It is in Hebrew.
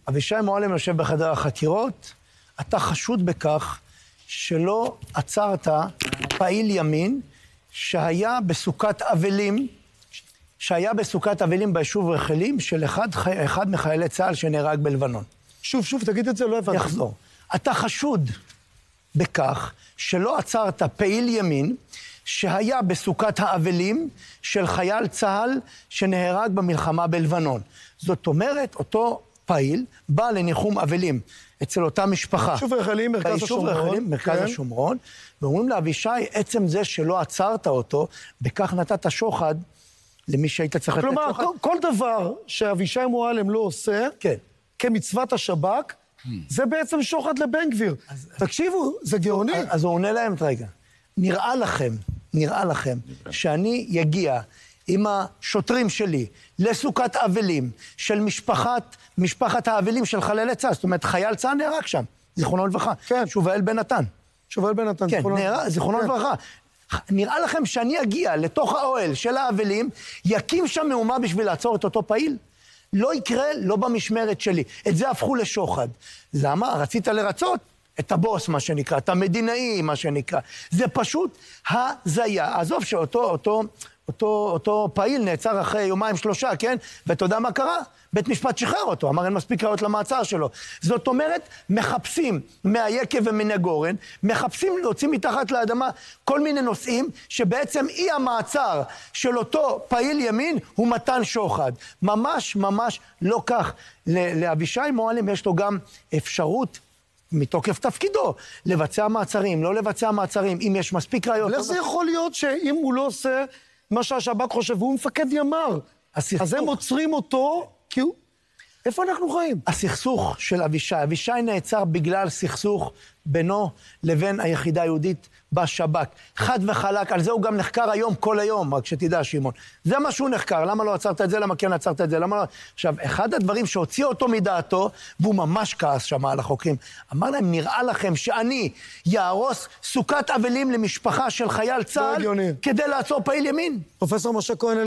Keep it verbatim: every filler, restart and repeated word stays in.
אבישי מועלם יושב בחדר החקירות, אתה חשוד בכך שלא עצרת פעיל ימין שהיה בסוכת אבלים, שהיה בסוכת אבלים ביישוב רחלים של אחד, אחד מחיילי צה"ל שנהרג בלבנון. שוב, שוב, תגיד את זה, לא הבנתי. יחזור. אתה חשוד בכך שלא עצרת פעיל ימין שהיה בסוכת האבלים של חייל צה"ל שנהרג במלחמה בלבנון. זאת אומרת, אותו פעיל בא לניחום אבלים אצל אותה משפחה. ביישוב רחלים, מרכז השומרון. ביישוב רחלים, מרכז כן. השומרון, ואומרים לאבישי, עצם זה שלא עצרת אותו, בכך נתת שוחד למי שהיית צריך לתת כלומר, שוחד. כל, כל דבר שאבישי מועלם לא עושה, כן. כמצוות השב"כ, זה בעצם שוחד לבן גביר. אז, תקשיבו, זה גאוני. אז, אז הוא עונה להם, רגע, נראה לכם, נראה לכם, שאני יגיע עם השוטרים שלי לסוכת אבלים של משפחת, משפחת האבלים של חללי צה"ל, זאת אומרת, חייל צה"ל נהרג שם, זיכרונו לברכה, כן. שובאל בן נתן. שובאל בן נתן, כן, נהרג, זיכרונו כן. לברכה. נראה לכם שאני אגיע לתוך האוהל של האבלים, יקים שם מהומה בשביל לעצור את אותו פעיל? לא יקרה, לא במשמרת שלי. את זה הפכו לשוחד. למה? רצית לרצות את הבוס, מה שנקרא, את המדינאי, מה שנקרא. זה פשוט הזיה. עזוב שאותו, אותו, אותו, אותו פעיל נעצר אחרי יומיים שלושה, כן? ואתה יודע מה קרה? בית משפט שחרר אותו, אמר אין מספיק ראיות למעצר שלו. זאת אומרת, מחפשים מהיקב ומן הגורן, מחפשים להוציא מתחת לאדמה כל מיני נושאים, שבעצם אי המעצר של אותו פעיל ימין הוא מתן שוחד. ממש ממש לא כך. לאבישי מועלם יש לו גם אפשרות, מתוקף תפקידו, לבצע מעצרים, לא לבצע מעצרים, אם יש מספיק ראיות. איך זה יכול להיות שאם הוא לא עושה מה שהשב"כ חושב, והוא מפקד ימ"ר, אז הם עוצרים אותו, כי הוא... איפה אנחנו חיים? הסכסוך של אבישי, אבישי נעצר בגלל סכסוך בינו לבין היחידה היהודית בשב"כ. חד וחלק, על זה הוא גם נחקר היום, כל היום, רק שתדע, שמעון. זה מה שהוא נחקר, למה לא עצרת את זה, למה כן עצרת את זה, למה לא... עכשיו, אחד הדברים שהוציא אותו מדעתו, והוא ממש כעס שם על החוקרים, אמר להם, נראה לכם שאני יהרוס סוכת אבלים למשפחה של חייל צה"ל, כדי לעצור פעיל ימין? פרופסור משה כהן